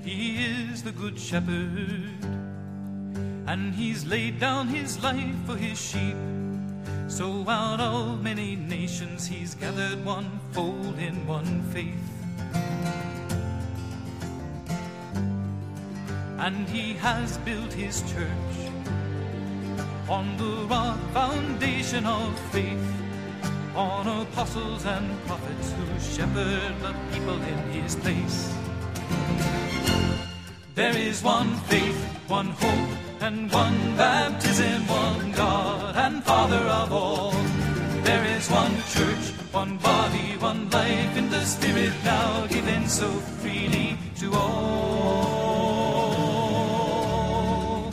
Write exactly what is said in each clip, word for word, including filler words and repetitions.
He is the good shepherd, and he's laid down his life for his sheep. So out of many nations he's gathered one fold in one faith. And he has built his church on the rock foundation of faith, on apostles and prophets who shepherd the people in his place. There is one faith, one hope, and one baptism, one God and Father of all. There is one church, one body, one life in the Spirit now given so freely to all.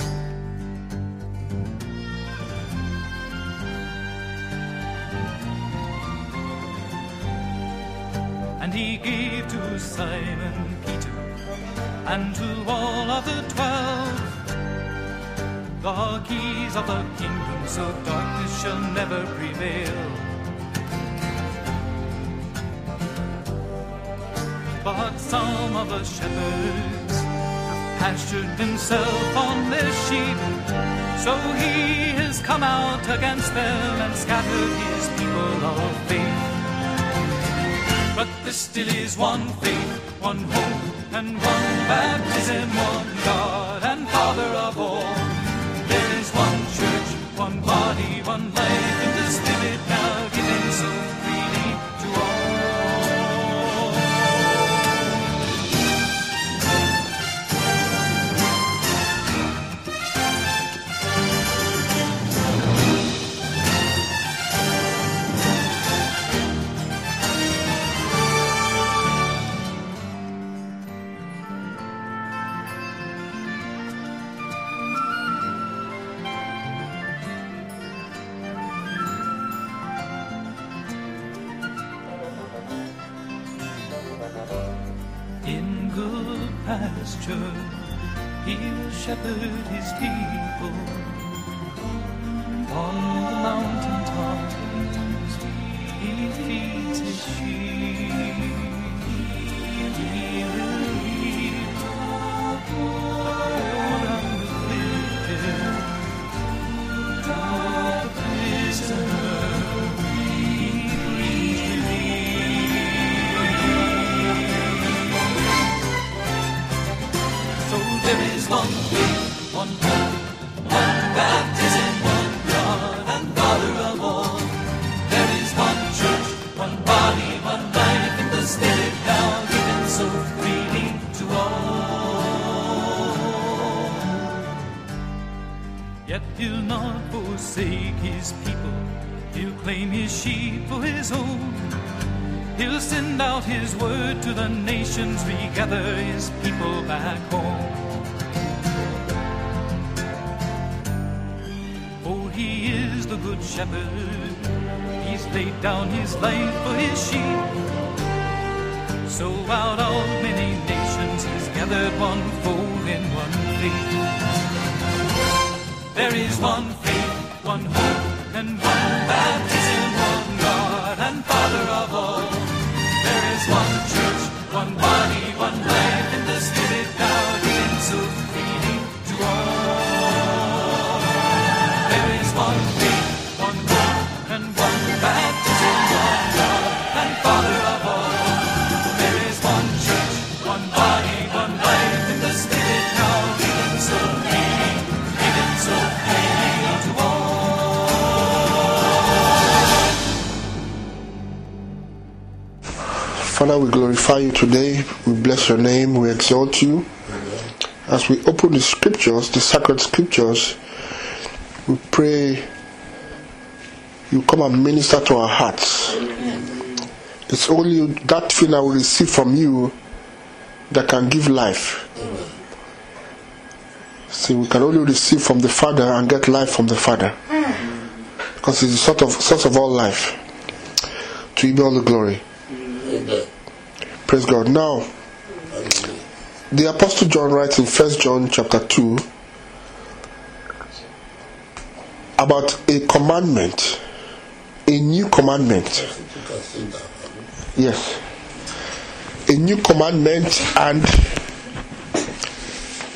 And he gave to Simon Peter and to all of the twelve the keys of the kingdom, so darkness shall never prevail. But some of the shepherds have pastured himself on their sheep, so he has come out against them and scattered his people of faith. But there still is one faith, one hope, and one baptism, one God and Father of all. There is one church, one body, one life in the Spirit now given so freely to all. Pasture, he will shepherd his people on the mountain tops. He feeds his sheep. He will lead the poor and the wicked, the prisoner. He brings There is one faith, one hope, one baptism, one God and Father of all. There is one church, one body, one life in the Spirit now given so freely to all. Yet he'll not forsake his people, he'll claim his sheep for his own. He'll send out his word to the nations, regather his people back home. He is the good shepherd, he's laid down his life for his sheep. So out of many nations he's gathered one fold in one faith. There is one faith, one hope, and one baptism, one God and Father of all. There is one church, one body, one life in the Spirit now given so freely to all. One faith, one hope, and one baptism, one God and Father of all. There is one church, one body, one life in the Spirit now given so freely, given so freely to all. Father, we glorify you today. We bless your name. We exalt you. As we open the scriptures, the sacred scriptures, we pray you come and minister to our hearts. It's only that thing I will receive from you that can give life. See, we can only receive from the Father and get life from the Father, because it's the sort of source of all life. To you be all the glory. Praise God. Now, the Apostle John writes in First John chapter two about a commandment, a new commandment. Yes, a new commandment and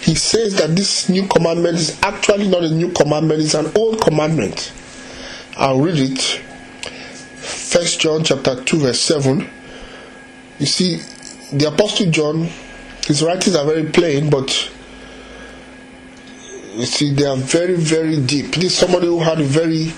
he says that this new commandment is actually not a new commandment, it's an old commandment. I'll read it. First John chapter two verse seven. You see, the Apostle John, his writings are very plain, but you see, they are very, very deep. This is somebody who had a very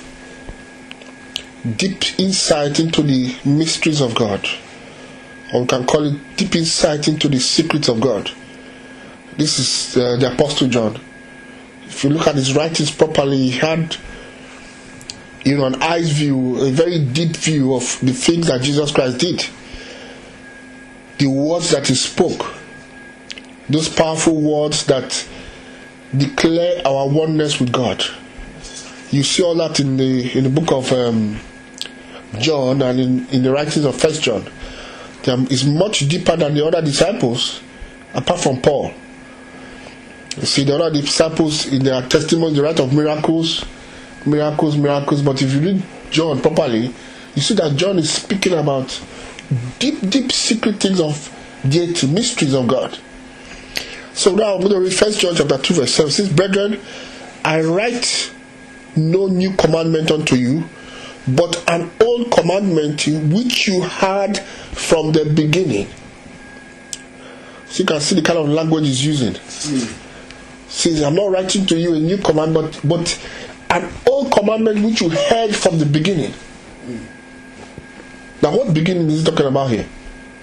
deep insight into the mysteries of God. Or we can call it deep insight into the secrets of God. This is uh, the Apostle John. If you look at his writings properly, he had, you know, an eyes view, a very deep view of the things that Jesus Christ did. The words that he spoke. Those powerful words that declare our oneness with God. You see all that in the in the book of um, John and in, in the writings of First John. It's much deeper than the other disciples, apart from Paul. You see, the other disciples in their testimony, they write of miracles, miracles, miracles. But if you read John properly, you see that John is speaking about deep, deep secret things of deity, mysteries of God. So now I'm going to read First John chapter two verse seven. It says, "Brethren, I write no new commandment unto you, but an old commandment which you had from the beginning." So you can see the kind of language he's using. Mm. Says, "I'm not writing to you a new commandment, but an old commandment which you heard from the beginning." Mm. Now, what beginning is he talking about here?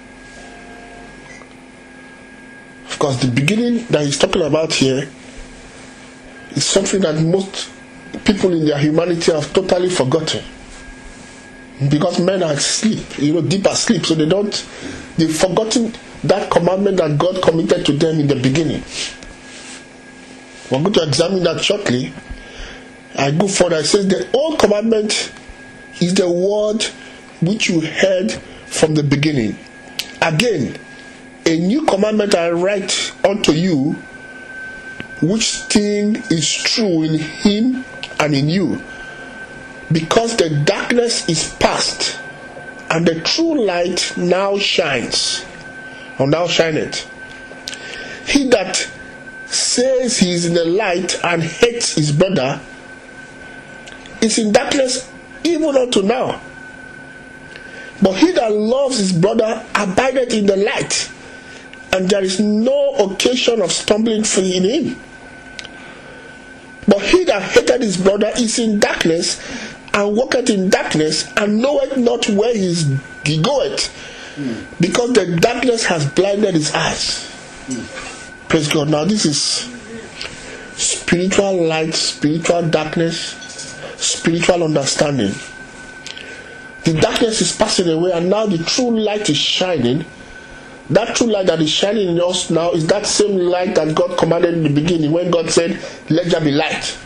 Of course, the beginning that he's talking about here is something that most people in their humanity have totally forgotten. Because men are asleep, you know, deep asleep, so they don't, they've forgotten that commandment that God committed to them in the beginning. We're going to examine that shortly. I go further. It says, "The old commandment is the word which you heard from the beginning. Again, a new commandment I write unto you, which thing is true in him and in you, because the darkness is past, and the true light now shines, or now shineth. He that says he is in the light and hates his brother is in darkness even unto now. But he that loves his brother abideth in the light, and there is no occasion of stumbling in him. But he that hated his brother is in darkness, and walketh in darkness, and knoweth not where he, is, he goeth, mm. because the darkness has blinded his eyes." Mm. Praise God. Now this is spiritual light, spiritual darkness, spiritual understanding. The darkness is passing away, and now the true light is shining. That true light that is shining in us now is that same light that God commanded in the beginning when God said, "Let there be light."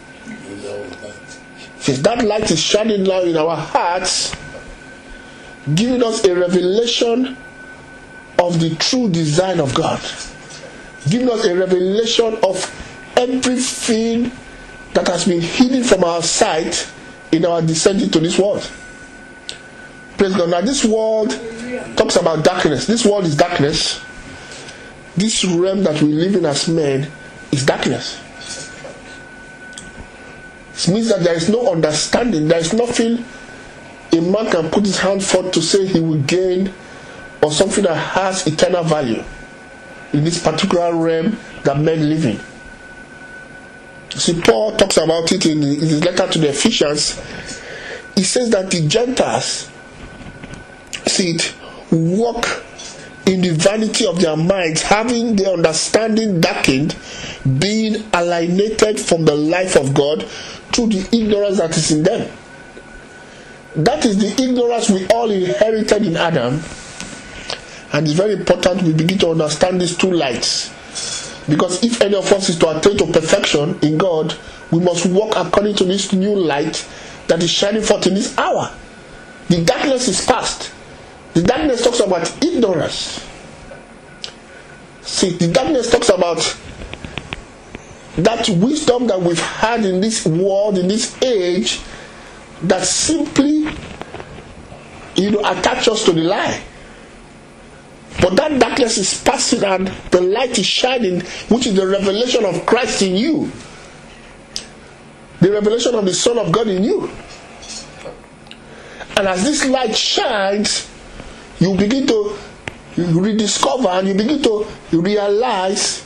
Since that light is shining now in our hearts, giving us a revelation of the true design of God, giving us a revelation of everything that has been hidden from our sight in our descent into this world. Praise God. Now this world talks about darkness. This world is darkness. This realm that we live in as men is darkness. It means that there is no understanding. There is nothing a man can put his hand forth to say he will gain, or something that has eternal value in this particular realm that men live in. See, Paul talks about it in his letter to the Ephesians. He says that the Gentiles, see it, walk in the vanity of their minds, having their understanding darkened, being alienated from the life of God through the ignorance that is in them. That is the ignorance we all inherited in Adam. And it's very important we begin to understand these two lights. Because if any of us is to attain to perfection in God, we must walk according to this new light that is shining forth in this hour. The darkness is past. The darkness talks about ignorance. See, the darkness talks about that wisdom that we've had in this world, in this age, that simply, you know, attach us to the lie. But that darkness is passing and the light is shining, which is the revelation of Christ in you. The revelation of the Son of God in you. And as this light shines, you begin to rediscover and you begin to realize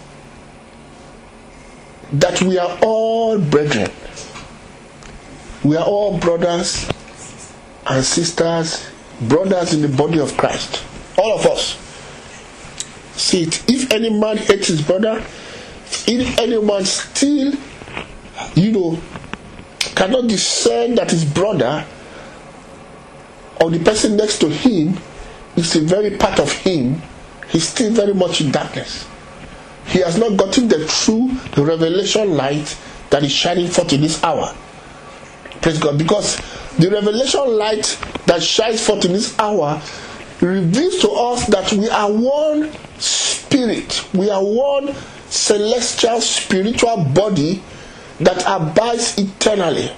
that we are all brethren. We are all brothers and sisters, brothers in the body of Christ. All of us. See it. If any man hates his brother, if any man still, you know, cannot discern that his brother or the person next to him is a very part of him, he's still very much in darkness. He has not gotten the true revelation light that is shining forth in this hour. Praise God. Because the revelation light that shines forth in this hour reveals to us that we are one spirit. We are one celestial spiritual body that abides eternally.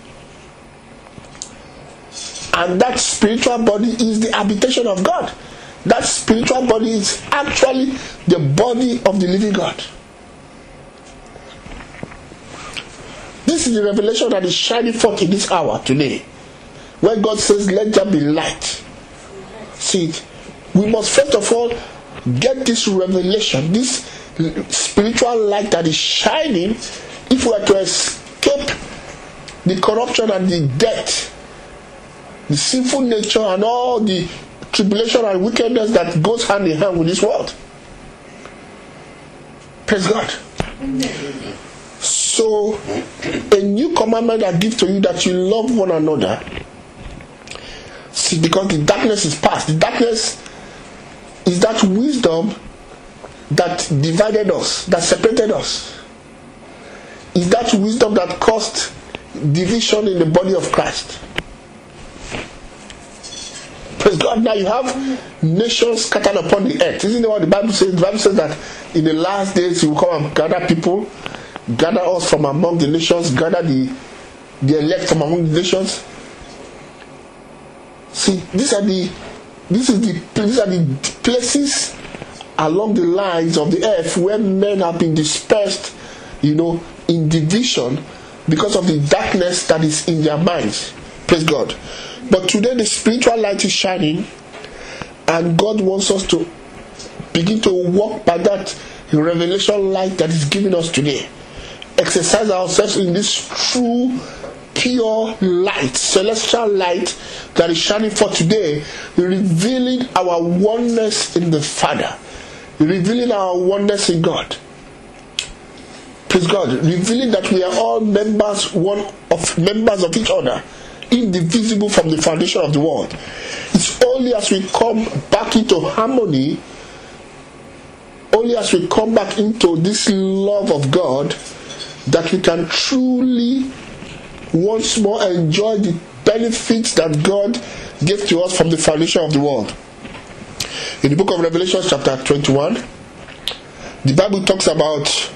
And that spiritual body is the habitation of God. That spiritual body is actually the body of the living God. This is the revelation that is shining forth in this hour today. When God says, let there be light. See it. We must first of all get this revelation, this spiritual light that is shining, if we are to escape the corruption and the death, the sinful nature and all the tribulation and wickedness that goes hand in hand with this world. Praise God. Amen. So, a new commandment I give to you, that you love one another. See, because the darkness is past. The darkness is that wisdom that divided us, that separated us. Is that wisdom that caused division in the body of Christ. Praise God. Now you have nations scattered upon the earth. Isn't it what the Bible says? The Bible says that in the last days He will come and gather people, gather us from among the nations, gather the, the elect from among the nations. See, these are the this is the these are the places along the lines of the earth where men have been dispersed, you know, in division because of the darkness that is in their minds. Praise God. But today the spiritual light is shining, and God wants us to begin to walk by that revelation light that is given us today. Exercise ourselves in this true, pure light, celestial light that is shining for today, revealing our oneness in the Father, revealing our oneness in God. Praise God. Revealing that we are all members one of members of each other, indivisible from the foundation of the world. It's only as we come back into harmony, only as we come back into this love of God, that we can truly once more enjoy the benefits that God gave to us from the foundation of the world. In the book of Revelation chapter twenty-one, the Bible talks about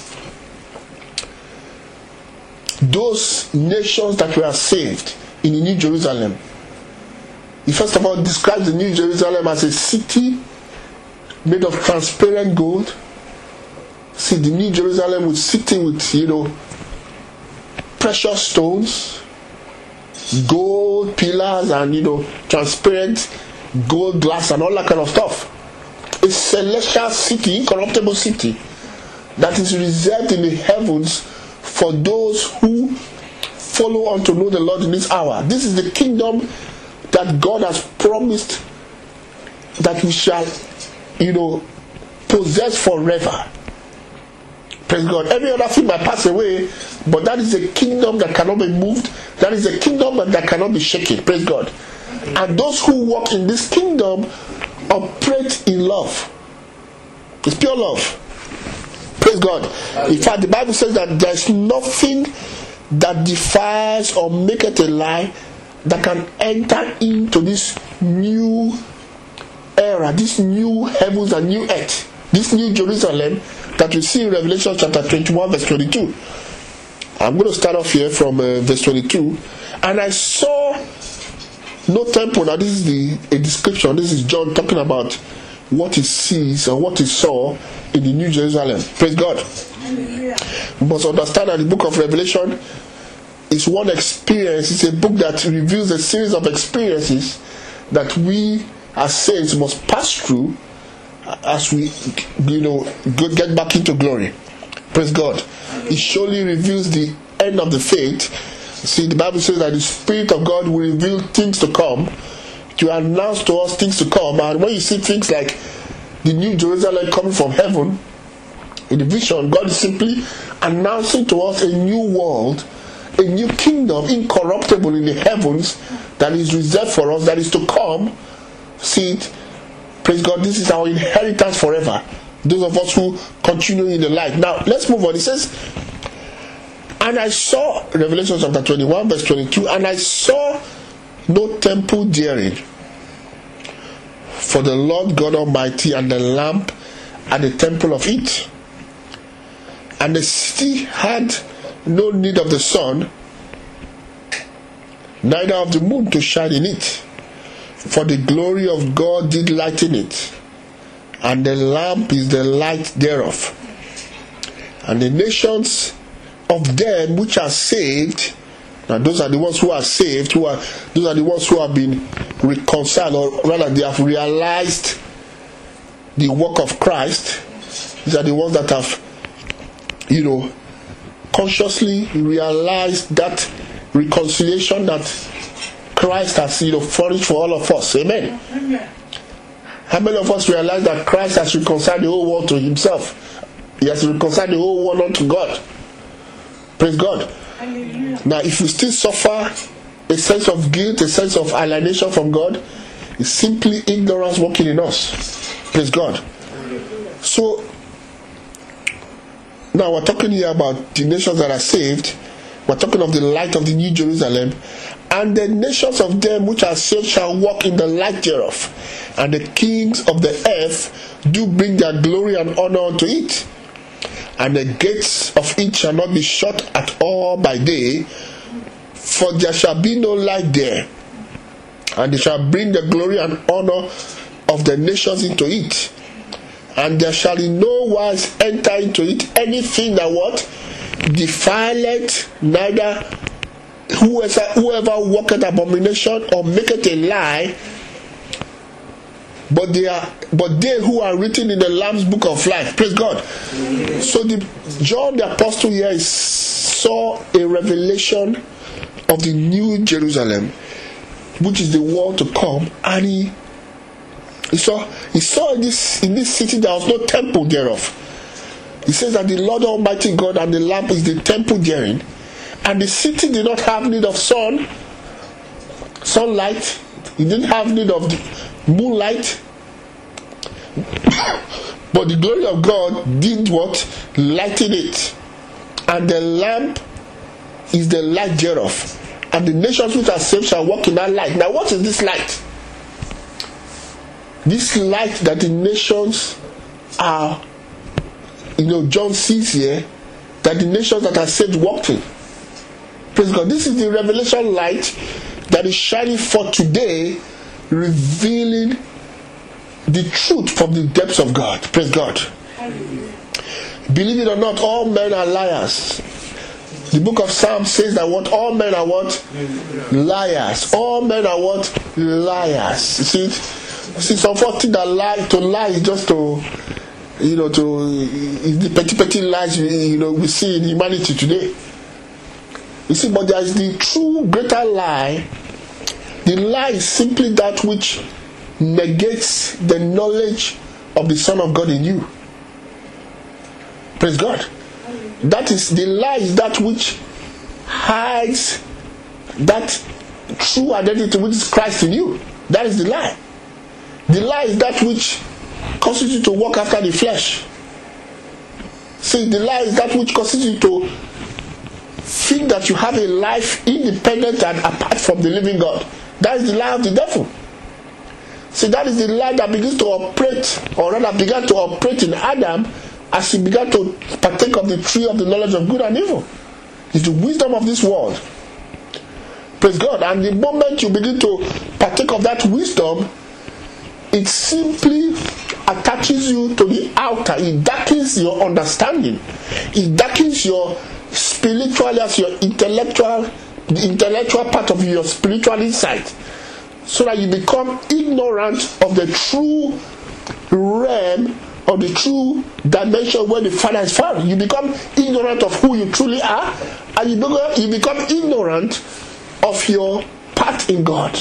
those nations that were saved in the New Jerusalem. He first of all describes the New Jerusalem as a city made of transparent gold. See, the New Jerusalem was sitting with, you know, precious stones, gold pillars, and, you know, transparent gold glass and all that kind of stuff. A celestial city, incorruptible city, that is reserved in the heavens for those who follow on to know the Lord in this hour. This is the kingdom that God has promised that we shall, you know, possess forever. Praise God. Every other thing might pass away, but that is a kingdom that cannot be moved. That is a kingdom that cannot be shaken. Praise God. And those who walk in this kingdom operate in love. It's pure love. Praise God. In fact, the Bible says that there is nothing that defiles or maketh a lie that can enter into this new era, this new heavens and new earth, this new Jerusalem that we see in Revelation chapter twenty-one verse twenty-two. I'm going to start off here from uh, verse twenty-two. And I saw no temple. Now this is the a description. This is John talking about what he sees or what he saw in the New Jerusalem. Praise God. Hallelujah. We must understand that the book of Revelation is one experience. It's a book that reveals a series of experiences that we as saints must pass through as we, you know, get back into glory. Praise God. It surely reveals the end of the faith. See, the Bible says that the Spirit of God will reveal things to come, to announce to us things to come. And when you see things like the New Jerusalem coming from heaven in the vision, God is simply announcing to us a new world, a new kingdom, incorruptible in the heavens, that is reserved for us, that is to come. See it. Praise God. This is our inheritance forever. Those of us who continue in the light. Now, let's move on. It says, and I saw, Revelation chapter twenty-one, verse twenty-two, and I saw no temple therein, for the Lord God Almighty and the Lamb at the temple of it. And the city had no need of the sun, neither of the moon to shine in it, for the glory of God did lighten it, and the lamp is the light thereof. And the nations of them which are saved, now those are the ones who are saved, who are those are the ones who have been reconciled, or rather they have realized the work of Christ. These are the ones that have, you know, consciously realized that reconciliation that Christ has, you know, furnished for all of us. Amen. Amen. How many of us realize that Christ has reconciled the whole world to himself? He has reconciled the whole world unto God. Praise God. Hallelujah. Now, if we still suffer a sense of guilt, a sense of alienation from God, it's simply ignorance working in us. Praise God. So, now we're talking here about the nations that are saved. We're talking of the light of the New Jerusalem. And the nations of them which are saved shall walk in the light thereof. And the kings of the earth do bring their glory and honor unto it. And the gates of it shall not be shut at all by day, for there shall be no light there. And they shall bring the glory and honor of the nations into it. And there shall in no wise enter into it anything that what? Defileth, neither whoever, whoever worketh abomination or maketh a lie, but they are but they who are written in the Lamb's book of life. Praise God. Amen. So the John the Apostle here is, saw a revelation of the New Jerusalem, which is the world to come, and he he saw he saw in this in this city there was no temple thereof. He says that the Lord Almighty God and the Lamb is the temple therein, and the city did not have need of sun, sunlight. It didn't have need of the moonlight, but the glory of God did what? Lighten it, and the lamp is the light thereof. And the nations which are saved shall walk in that light. Now, what is this light? This light that the nations are, you know, John sees here, that the nations that are saved walked in. Praise God. This is the revelation light that is shining forth today, revealing the truth from the depths of God. Praise God. Hallelujah. Believe it or not, all men are liars. The book of Psalms says that what? All men are what? Liars. All men are what? Liars. You see it? See, some folk think that lie, to lie is just to, you know, to the petty petty lies, you know, we see in humanity today. You see, but there is the true greater lie. The lie is simply that which negates the knowledge of the Son of God in you. Praise God. That is, the lie is that which hides that true identity which is Christ in you. That is the lie. The lie is that which causes you to walk after the flesh. See, the lie is that which causes you to think that you have a life independent and apart from the living God. That is the lie of the devil. See, that is the lie that begins to operate, or rather began to operate in Adam as he began to partake of the tree of the knowledge of good and evil. It's the wisdom of this world. Praise God. And the moment you begin to partake of that wisdom, it simply attaches you to the outer. It darkens your understanding. It darkens your spiritual, as your intellectual, the intellectual part of your spiritual insight, so that you become ignorant of the true realm, of the true dimension where the Father is found. You become ignorant of who you truly are, and you become, you become ignorant of your part in God.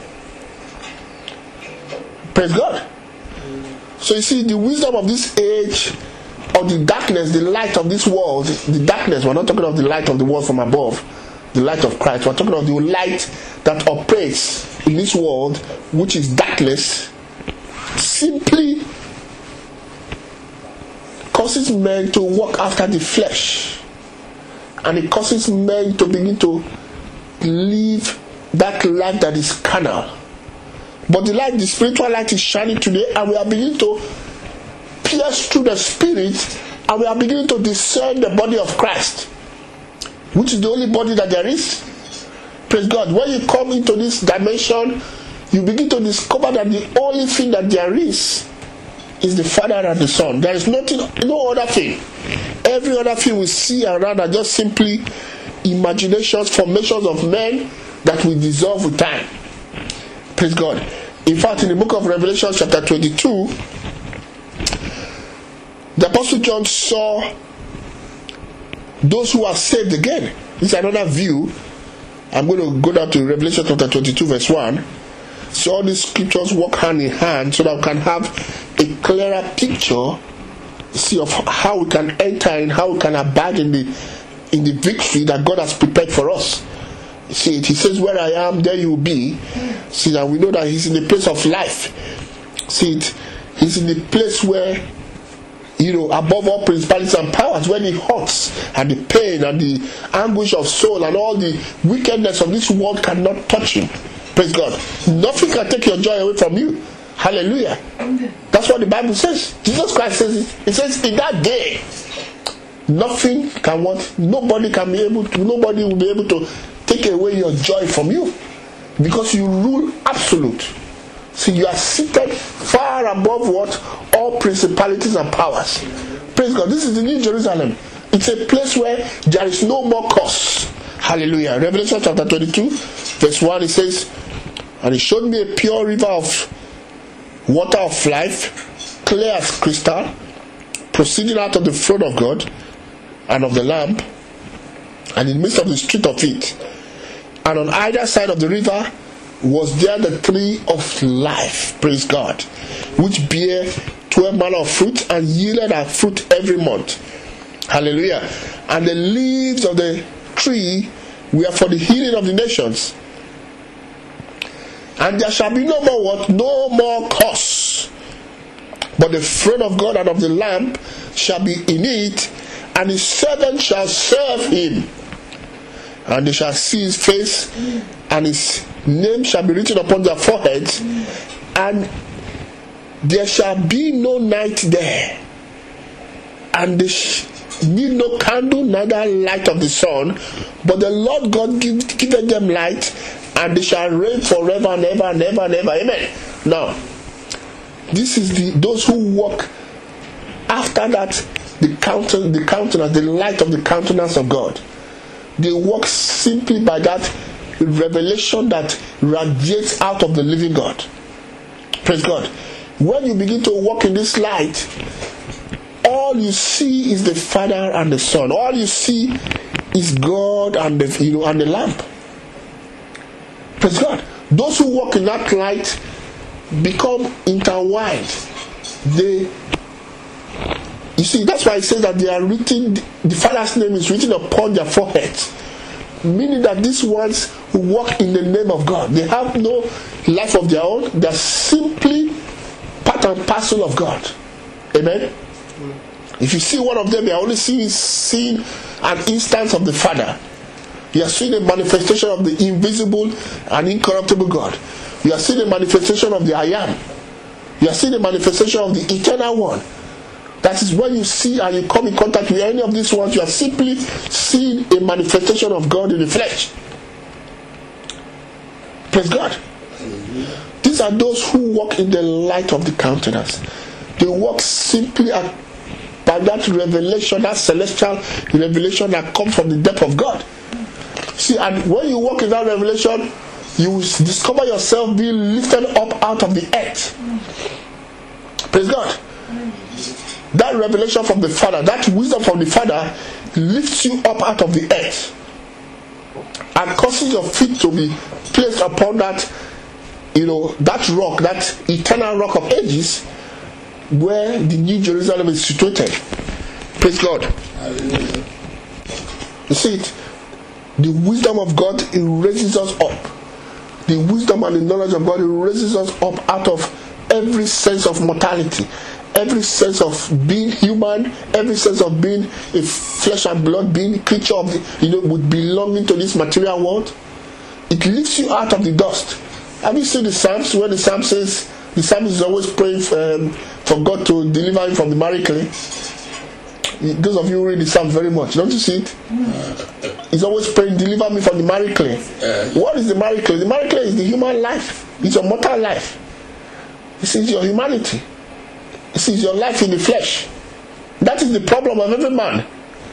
Praise God. So you see, the wisdom of this age, of the darkness, the light of this world, the darkness, we're not talking of the light of the world from above, the light of Christ. We're talking of the light that operates in this world, which is darkness, simply causes men to walk after the flesh, and it causes men to begin to live that life that is carnal. But the light, the spiritual light is shining today, and we are beginning to pierce through the spirit, and we are beginning to discern the body of Christ, which is the only body that there is. Praise God. When you come into this dimension, you begin to discover that the only thing that there is is the Father and the Son. There is nothing, no other thing. Every other thing we see around are just simply imaginations, formations of men that will dissolve with time. Praise God. In fact, in the book of Revelation chapter twenty-two, the Apostle John saw those who are saved again. This is another view. I'm going to go down to Revelation chapter twenty-two verse one. So all these scriptures work hand in hand so that we can have a clearer picture, see, of how we can enter and how we can abide in the in the victory that God has prepared for us. See it, he says, where I am, there you will be. See that we know that he's in the place of life. See it, he's in the place where, you know, above all principalities and powers, when the hurts and the pain and the anguish of soul and all the wickedness of this world cannot touch him. Praise God. Nothing can take your joy away from you. Hallelujah. That's what the Bible says. Jesus Christ says it. It says in that day, nothing can want, nobody can be able to, nobody will be able to take away your joy from you, because you rule absolute. See, you are seated far above what? All principalities and powers. Praise God. This is the New Jerusalem. It's a place where there is no more curse. Hallelujah. Revelation chapter twenty-two verse one, it says, and he showed me a pure river of water of life, clear as crystal, proceeding out of the throne of God and of the Lamb, and in the midst of the street of it. And on either side of the river was there the tree of life, praise God, which bare twelve manner of fruit, and yielded her fruit every month. Hallelujah. And the leaves of the tree were for the healing of the nations. And there shall be no more what? No more curse. But the throne of God and of the Lamb shall be in it, and his servants shall serve him. And they shall see his face, and his name shall be written upon their foreheads, and there shall be no night there, and they sh- need no candle, neither light of the sun, but the Lord God give, giveth them light, and they shall reign forever and ever and ever and ever. Amen. Now, this is the those who walk after that, the countenance, the countenance, the light of the countenance of God. They walk simply by that revelation that radiates out of the living God. Praise God. When you begin to walk in this light, all you see is the Father and the Son. All you see is God and the, you know, and the Lamb. Praise God. Those who walk in that light become intertwined. They, you see, that's why it says that they are written, the Father's name is written upon their foreheads. Meaning that these ones who walk in the name of God, they have no life of their own. They are simply part and parcel of God. Amen. If you see one of them, you are only seeing, seeing an instance of the Father. You are seeing a manifestation of the invisible and incorruptible God. You are seeing a manifestation of the I Am. You are seeing a manifestation of the Eternal One. That is when you see and you come in contact with any of these ones, you are simply seeing a manifestation of God in the flesh. Praise God. These are those who walk in the light of the countenance. They walk simply at, by that revelation, that celestial revelation that comes from the depth of God. See, and when you walk in that revelation, you discover yourself being lifted up out of the earth. Praise God. That revelation from the Father, that wisdom from the Father lifts you up out of the earth and causes your feet to be placed upon that, you know, that rock, that eternal rock of ages, where the New Jerusalem is situated. Praise God. Hallelujah. You see it? The wisdom of God, it raises us up. The wisdom and the knowledge of God, it raises us up out of every sense of mortality, every sense of being human, every sense of being a flesh and blood being, creature of the, you know, would belonging to this material world. It lifts you out of the dust. Have you seen the Psalms where the Psalm says, the psalmist is always praying for, um, for God to deliver him from the marry clay? Those of you who read the Psalms very much, don't you see it? He's always praying, deliver me from the marry clay. What is the marry clay? The marry clay is the human life. It's your mortal life. This is your humanity. This is your life in the flesh. That is the problem of every man.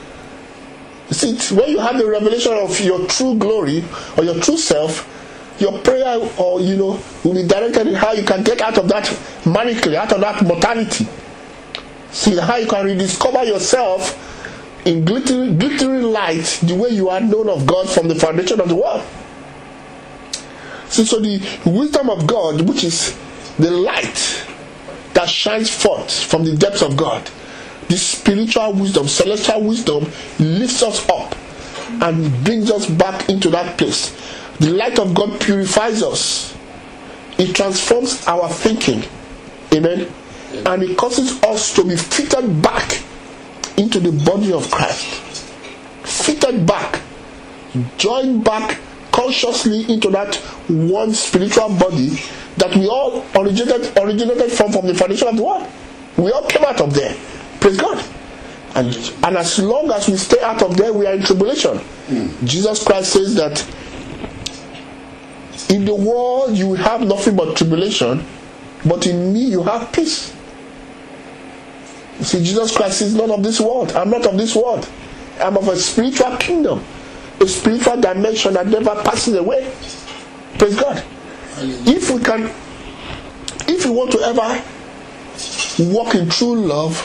You see, when you have the revelation of your true glory or your true self, your prayer, or you know, will be directed in how you can get out of that marry clay, out of that mortality. See how you can rediscover yourself in glittering, glittering light, the way you are known of God from the foundation of the world. See, so the wisdom of God, which is the light that shines forth from the depths of God, this spiritual wisdom, celestial wisdom, lifts us up and brings us back into that place. The light of God purifies us. It transforms our thinking. Amen. And it causes us to be fitted back into the body of Christ. Fitted back. Joined back consciously into that one spiritual body that we all originated originated from from the foundation of the world. We all came out of there. Praise God. And, and as long as we stay out of there, we are in tribulation. Mm. Jesus Christ says that in the world you will have nothing but tribulation, but in me you have peace. You see, Jesus Christ is not of this world. I'm not of this world. I'm of a spiritual kingdom, a spiritual dimension that never passes away. Praise God. If we can, if we want to ever walk in true love,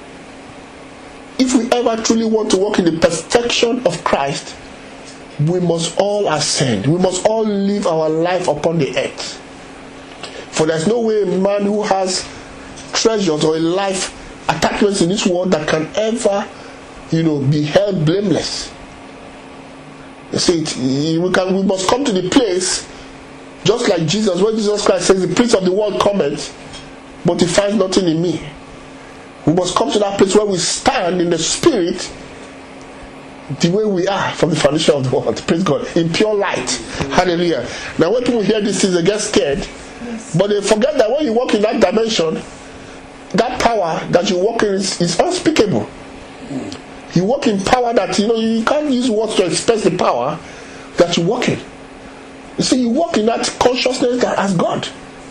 if we ever truly want to walk in the perfection of Christ, we must all ascend. We must all live our life upon the earth. For there's no way a man who has treasures or a life attachments in this world that can ever, you know, be held blameless. You see, it, we can. We must come to the place, just like Jesus, when Jesus Christ says, "The prince of the world cometh, but he finds nothing in me." We must come to that place where we stand in the spirit, the way we are from the foundation of the world. Praise God, in pure light. Hallelujah. Now, when people hear these things, they get scared, but they forget that when you walk in that dimension, that power that you walk in is, is unspeakable. You walk in power that, you know, you can't use words to express the power that you walk in. You see, you walk in that consciousness that as God.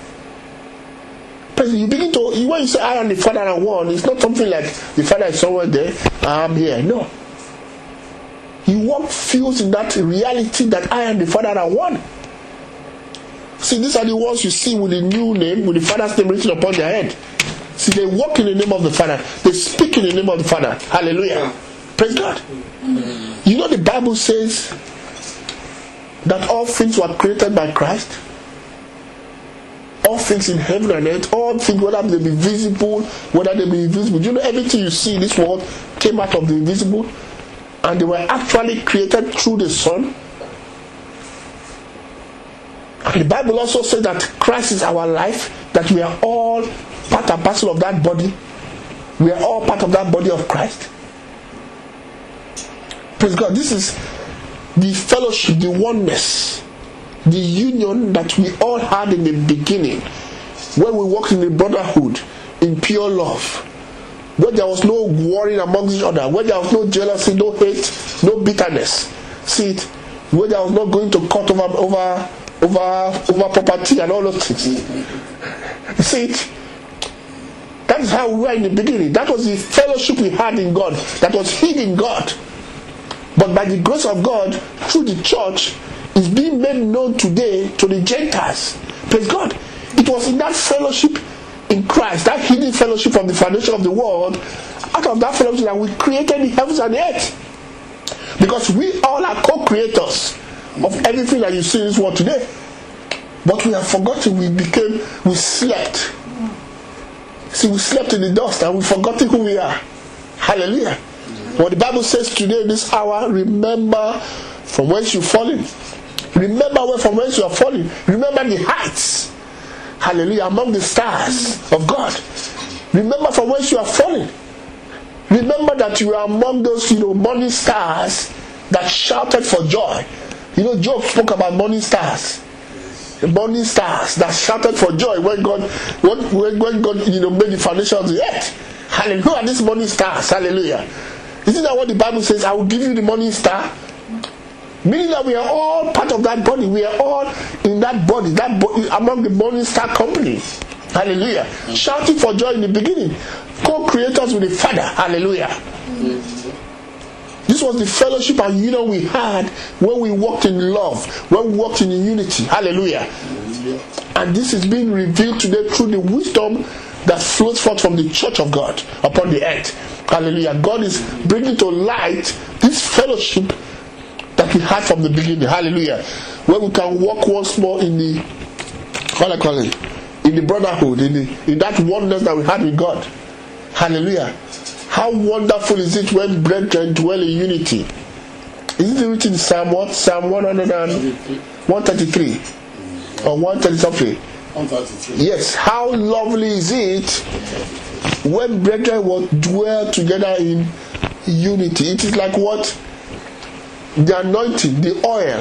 You begin to, when you say I and the Father are one, it's not something like the Father is somewhere there, I'm here. No. You walk fused in that reality that I and the Father are one. See, these are the ones you see with the new name, with the Father's name written upon their head. See, they walk in the name of the Father. They speak in the name of the Father. Hallelujah. Praise God. You know the Bible says that all things were created by Christ. All things in heaven and earth, all things, whether they be visible, whether they be invisible. You know, everything you see in this world came out of the invisible, and they were actually created through the Son. And the Bible also says that Christ is our life, that we are all part and parcel of that body. We are all part of that body of Christ. Praise God. This is the fellowship, the oneness, the union that we all had in the beginning, when we walked in the brotherhood, in pure love, where there was no warring amongst each other, where there was no jealousy, no hate, no bitterness. See it? Where there was not going to court over over over over property and all those things. See it? That That's how we were in the beginning. That was the fellowship we had in God, that was hid in God. But by the grace of God, through the church, it's being made known today to the Gentiles. Praise God. It was in that fellowship in Christ, that hidden fellowship from the foundation of the world, out of that fellowship that we created the heavens and the earth. Because we all are co-creators of everything that you see in this world today. But we have forgotten, we became, we slept. See, we slept in the dust and we've forgotten who we are. Hallelujah. What the Bible says today, this hour, remember from whence you've fallen. Remember where from whence you are falling. Remember the heights. Hallelujah. Among the stars of God. Remember from whence you are falling. Remember that you are among those, you know, morning stars that shouted for joy. You know, Job spoke about morning stars. The morning stars that shouted for joy when God, when, when God, you know, made the foundation of the earth. Hallelujah. Who are these morning stars? Hallelujah. Isn't that what the Bible says? I will give you the morning star. Meaning that we are all part of that body. We are all in that body, that body, among the morning star company. Hallelujah. Mm-hmm. Shouting for joy in the beginning. Co-creators with the Father. Hallelujah. Mm-hmm. This was the fellowship and union we had when we walked in love, when we walked in unity. Hallelujah. Mm-hmm. And this is being revealed today through the wisdom that flows forth from the church of God upon the earth. Hallelujah. God is bringing to light this fellowship that we had from the beginning. Hallelujah. Where we can walk once more in the, what I call it, in the brotherhood, in the, in that oneness that we had with God. Hallelujah. How wonderful is it when brethren dwell in unity. Is it written in Psalm what? Psalm one thirty-three or one thirty something? one thirty-three. Yes. How lovely is it when brethren will dwell together in unity. It is like what? The anointing, the oil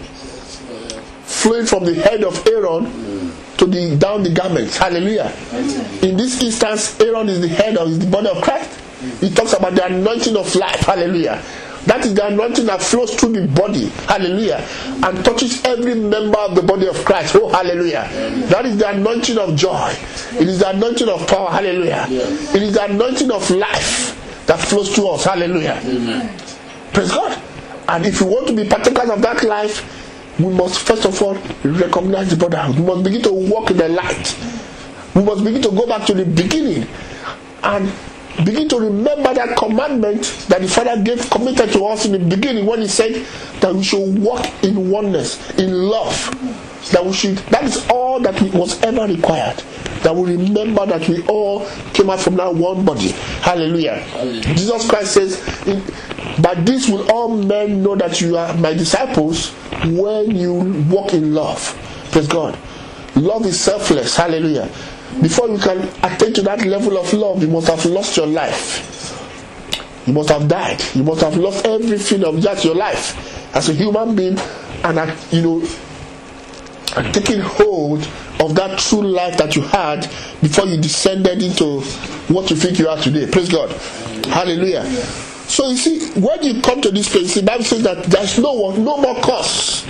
flowing from the head of Aaron to the down the garments. Hallelujah. In this instance, Aaron is the head of the body of Christ. He talks about the anointing of life. Hallelujah. That is the anointing that flows through the body. Hallelujah. And touches every member of the body of Christ. Oh, hallelujah. That is the anointing of joy. It is the anointing of power. Hallelujah. It is the anointing of life that flows through us. Hallelujah. Amen. Praise God. And if we want to be partakers of that life, we must first of all recognize the brotherhood. We must begin to walk in the light. We must begin to go back to the beginning and begin to remember that commandment that the Father gave, committed to us in the beginning, when He said that we should walk in oneness, in love. That we should. That is all that was ever required. That we remember that we all came out from that one body. Hallelujah. Hallelujah. Jesus Christ says, in, "By this will all men know that you are my disciples, when you walk in love." Praise God. Love is selfless. Hallelujah. Before you can attain to that level of love, you must have lost your life. You must have died. You must have lost everything of just your life as a human being, and you know, and taking hold of that true life that you had before you descended into what you think you are today. Praise God. Hallelujah. So you see, when you come to this place, the Bible says that there's no one, no more curse.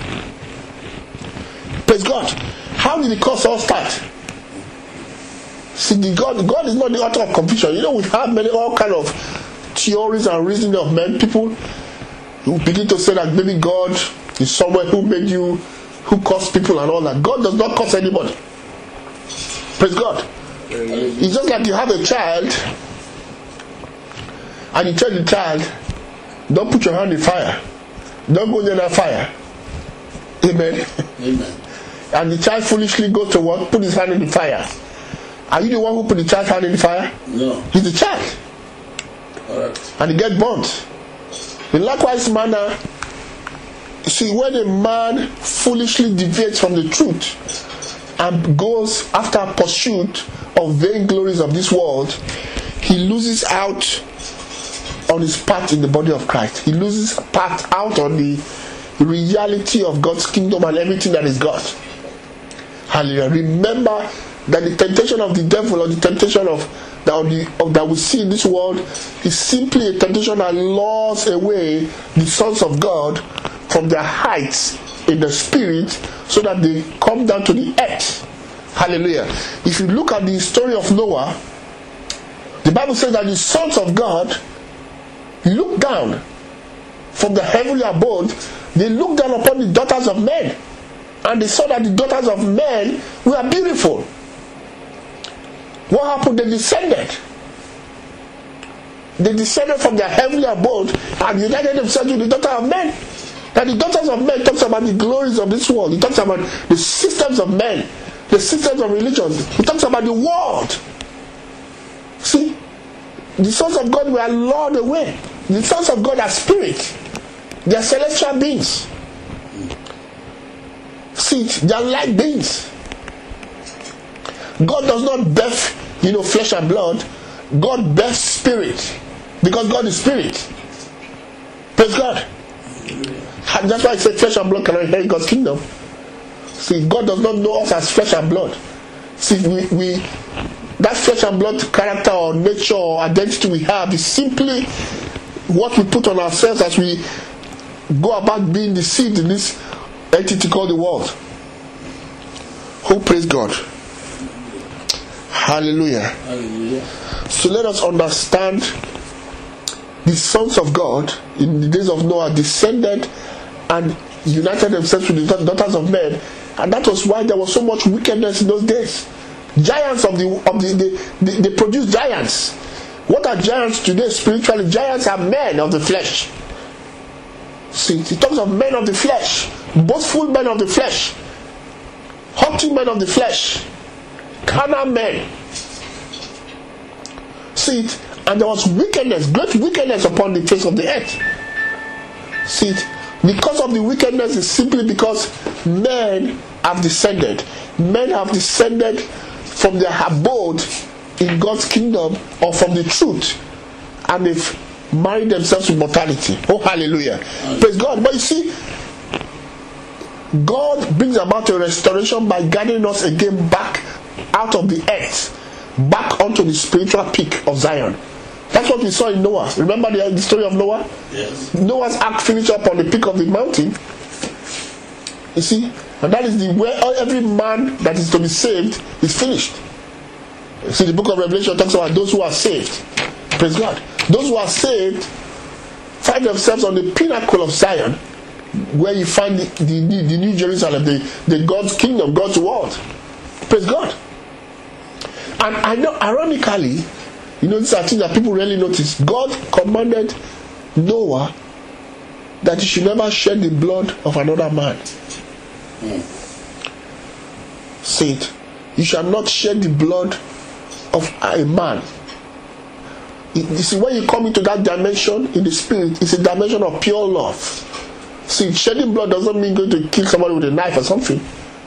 Praise God. How did the curse all start? See, the God, God is not the author of confusion. You know, we have many all kind of theories and reasoning of men. People who begin to say that maybe God is someone who made you, who caused people and all that. God does not cause anybody. Praise God. It's just like you have a child and you tell the child, don't put your hand in fire. Don't go near that fire. Amen. Amen. And the child foolishly goes to what? Put his hand in the fire. Are you the one who put the child's hand in the fire? No. He's the child. Correct. And he gets burnt. In likewise manner, you see, when a man foolishly deviates from the truth and goes after pursuit of vainglories of this world, he loses out on his part in the body of Christ. He loses part out on the reality of God's kingdom and everything that is God. Hallelujah. Remember that the temptation of the devil, or the temptation of that, of the, of that we see in this world, is simply a temptation that lures away the sons of God from their heights in the spirit, so that they come down to the earth. Hallelujah. If you look at the story of Noah, Bible says that the sons of God look down from the heavenly abode. They looked down upon the daughters of men, and they saw that the daughters of men were beautiful. What happened? They descended. They descended from their heavenly abode and united themselves with the daughters of men. And the daughters of men talks about the glories of this world. It talks about the systems of men, the systems of religion. It talks about the world. See, the sons of God were lured away. The sons of God are spirit. They are celestial beings. See, they are light beings. God does not birth, you know, flesh and blood. God births spirit, because God is spirit. Praise God. And that's why I say flesh and blood cannot inherit God's kingdom. See, God does not know us as flesh and blood. See, we, we that flesh and blood character or nature or identity we have is simply what we put on ourselves as we go about being deceived in this entity called the world. Oh, praise God. Hallelujah. Hallelujah. So let us understand the sons of God in the days of Noah descended and united themselves with the daughters of men, and that was why there was so much wickedness in those days. Giants of the of the they, they, they produce giants. What are giants today spiritually? Giants are men of the flesh. See, it talks of men of the flesh, boastful men of the flesh, haughty men of the flesh, carnal men. See it, and there was wickedness, great wickedness upon the face of the earth. See it, the cause of the wickedness is simply because men have descended. Men have descended from their abode in God's kingdom or from the truth, and they've married themselves to mortality. Oh, hallelujah. Amen. Praise God. But you see, God brings about a restoration by guiding us again back out of the earth, back onto the spiritual peak of Zion. That's what we saw in Noah. Remember the, the story of Noah? Yes. Noah's ark finished up on the peak of the mountain. You see? And that is the where every man that is to be saved is finished. You see, the book of Revelation talks about those who are saved. Praise God. Those who are saved find themselves on the pinnacle of Zion, where you find the, the, the New Jerusalem, the, the God's kingdom, God's world. Praise God. And I know, ironically, you know, these are things that people really notice. God commanded Noah that he should never shed the blood of another man. Mm. Say it. You shall not shed the blood of a man. You see, when you come into that dimension in the spirit, it's a dimension of pure love. See, shedding blood doesn't mean going to kill somebody with a knife or something.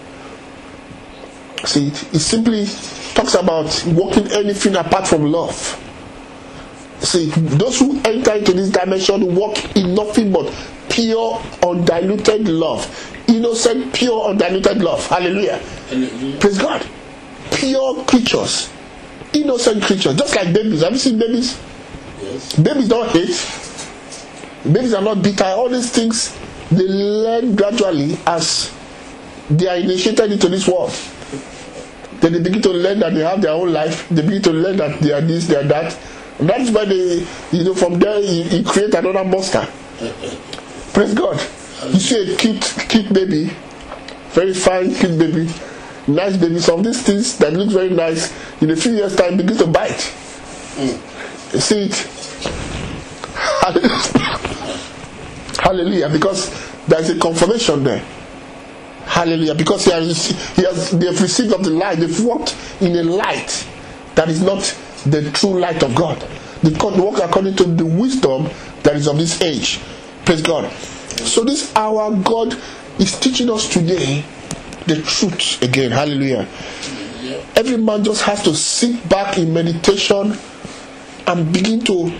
See, it, it simply talks about walking anything apart from love. See, those who enter into this dimension walk in nothing but pure, undiluted love. Innocent, pure, undiluted love. Hallelujah. Hallelujah. Praise God. Pure creatures. Innocent creatures. Just like babies. Have you seen babies? Yes. Babies don't hate. Babies are not bitter. All these things, they learn gradually as they are initiated into this world. Then they begin to learn that they have their own life. They begin to learn that they are this, they are that. And that's why they, you know, from there you, you create another monster. Praise God. You see a cute, cute baby, very fine, cute baby, nice baby. Some of these things that look very nice, in a few years' time, begin to bite. Mm. You see it? Hallelujah. Because there's a confirmation there. Hallelujah. Because he has, he has, they have received of the light. They've walked in a light that is not the true light of God. They walk according to the wisdom that is of this age. Praise God. So this hour, God is teaching us today the truth again. Hallelujah. Every man just has to sit back in meditation and begin to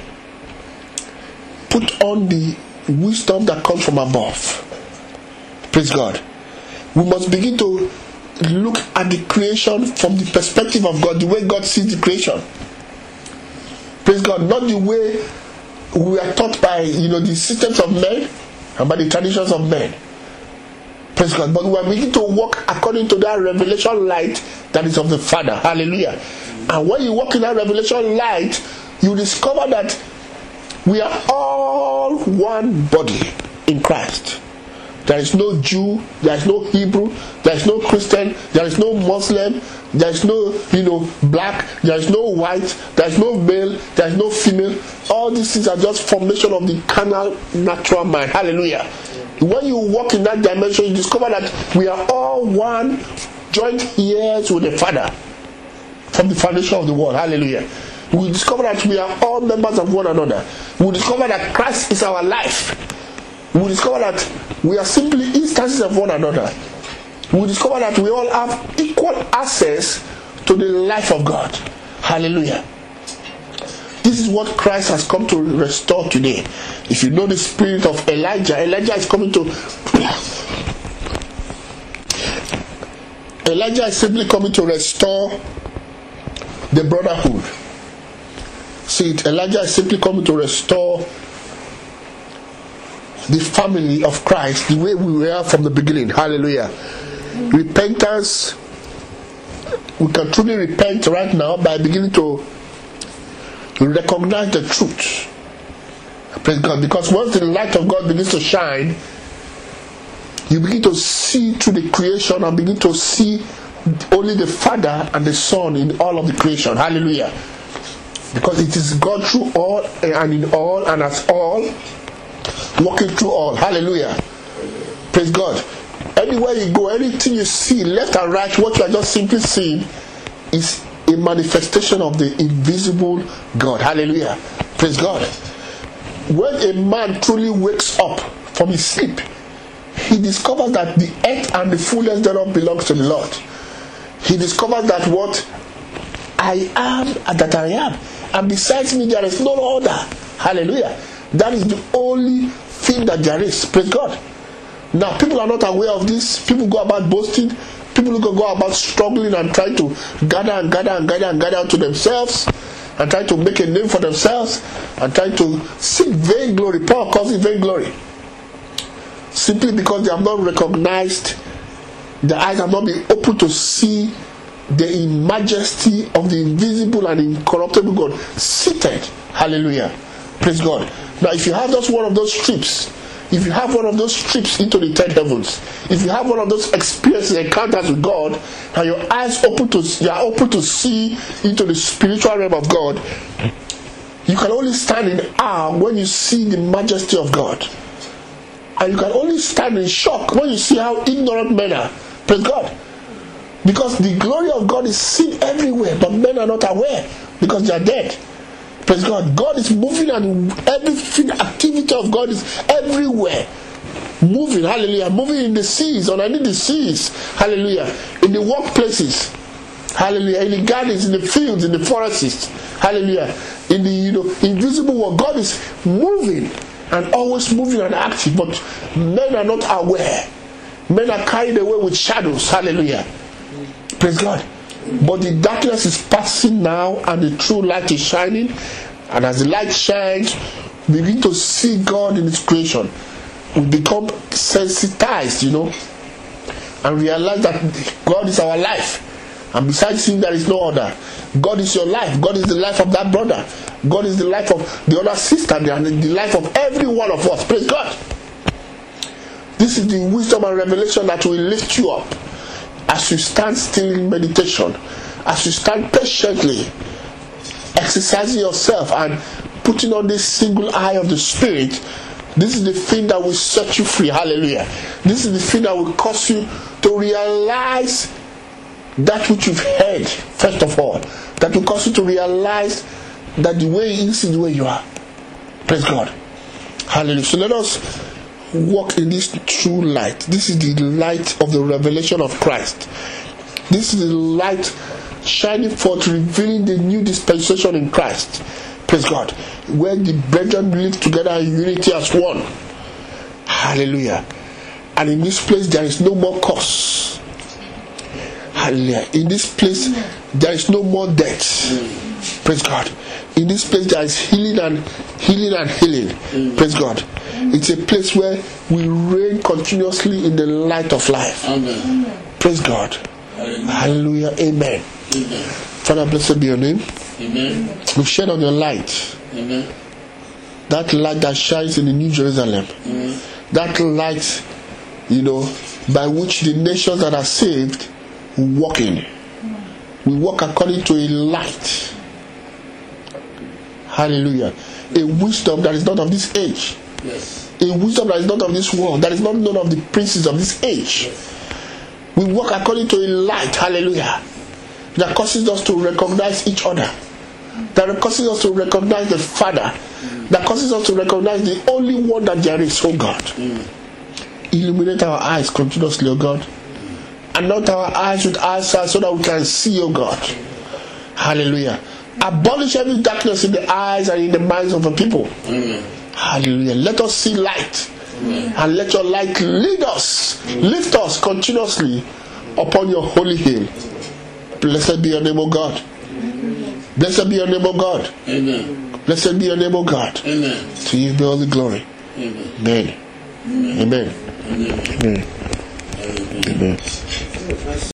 put on the wisdom that comes from above. Praise God. We must begin to look at the creation from the perspective of God, the way God sees the creation. Praise God. Not the way we are taught by, you know, the systems of men and by the traditions of men. Praise God. But we are beginning to walk according to that revelation light that is of the Father. Hallelujah. And when you walk in that revelation light, you discover that we are all one body in Christ. There is no Jew, there is no Hebrew, there is no Christian, there is no Muslim, there is no, you know, black, there is no white, there is no male, there is no female. All these things are just formation of the carnal, natural mind. Hallelujah. When you walk in that dimension, you discover that we are all one, joint heirs with the Father from the foundation of the world. Hallelujah. We discover that we are all members of one another. We discover that Christ is our life. We discover that we are simply instances of one another. We discover that we all have equal access to the life of God. Hallelujah. This is what Christ has come to restore today. If you know the spirit of Elijah, Elijah is coming to Elijah is simply coming to restore the brotherhood. See it, Elijah is simply coming to restore the family of Christ the way we were from the beginning. Hallelujah. Repentance, we can truly repent right now by beginning to recognize the truth. Praise God. Because once the light of God begins to shine, you begin to see through the creation and begin to see only the Father and the Son in all of the creation. Hallelujah. Because it is God through all and in all and as all, walking through all. Hallelujah. Praise God. Anywhere you go, anything you see, left and right, what you are just simply seeing is a manifestation of the invisible God. Hallelujah. Praise God. When a man truly wakes up from his sleep, he discovers that the earth and the fullness thereof belongs to the Lord. He discovers that what I am and that I am, and besides me there is no other. Hallelujah. That is the only thing that there is. Praise God. Now people are not aware of this. People go about boasting. People go about struggling and trying to gather and gather and gather and gather to themselves and trying to make a name for themselves and trying to seek vainglory. Paul calls it vainglory. Simply because they have not recognized, their eyes have not been open to see the majesty of the invisible and incorruptible God seated. Hallelujah. Praise God. Now if you have just one of those trips, if you have one of those trips into the third heavens, if you have one of those experiences, encounters with God, and your eyes open to, you are open to see into the spiritual realm of God, you can only stand in awe when you see the majesty of God. And you can only stand in shock when you see how ignorant men are. Praise God. Because the glory of God is seen everywhere, but men are not aware because they are dead. Praise God. God is moving, and everything, activity of God is everywhere. Moving, hallelujah. Moving in the seas, underneath the seas, hallelujah. In the workplaces, hallelujah. In the gardens, in the fields, in the forests, hallelujah. In the, you know, invisible world, God is moving and always moving and active, but men are not aware. Men are carried away with shadows, hallelujah. Praise God. But the darkness is passing now, and the true light is shining. And as the light shines, we begin to see God in His creation. We become sensitized, you know, and realize that God is our life. And besides Him, there is no other. God is your life. God is the life of that brother. God is the life of the other sister, and the life of every one of us. Praise God. This is the wisdom and revelation that will lift you up. As you stand still in meditation, as you stand patiently, exercising yourself and putting on this single eye of the Spirit, this is the thing that will set you free. Hallelujah. This is the thing that will cause you to realize that which you've heard, first of all. That will cause you to realize that the way He is is the way you are. Praise God. Hallelujah. So let us walk in this true light. This is the light of the revelation of Christ. This is the light shining forth, revealing the new dispensation in Christ. Praise God. Where the brethren live together in unity as one. Hallelujah. And in this place there is no more curse. Hallelujah. In this place there is no more death. Praise God. In this place there is healing and healing and healing. Praise God. It's a place where we reign continuously in the light of life. Amen. Praise God. Amen. Hallelujah. Amen. Amen. Father, blessed be your name. Amen. We've shed on your light. Amen. That light that shines in the New Jerusalem. Amen. That light, you know, by which the nations that are saved walk in. We walk according to a light. Hallelujah. A wisdom that is not of this age. Yes. A wisdom that is not of this world, that is not known of the princes of this age. Yes. We walk according to a light, hallelujah, that causes us to recognize each other, that causes us to recognize the Father, that causes us to recognize the only one that there is, oh God. Mm. Illuminate our eyes continuously, oh God. Anoint our eyes with eyes so that we can see, oh God. Hallelujah. Abolish every darkness in the eyes and in the minds of the people. Mm. Hallelujah. Let us see light. Amen. And let your light lead us, lift us continuously upon your holy hill. Blessed be your name, O God. Blessed be your name, O God. Amen. Blessed be your name, O God. Amen. To you be all the glory. Amen. Amen. Amen. Amen. Amen. Amen. Amen.